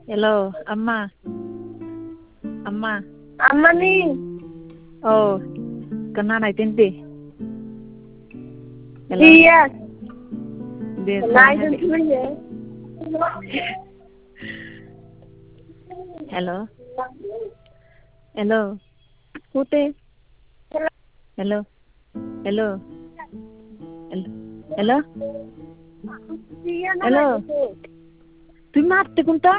Hello, Amma. Amma. Amma nih. Oh, kena naik di. Hello. Iya. Dia Naik dulu ya. Hello. Hello. Putih. Hello. Hello. Hello. Hello. Iya, Hello. naik. Tuh mati kunta.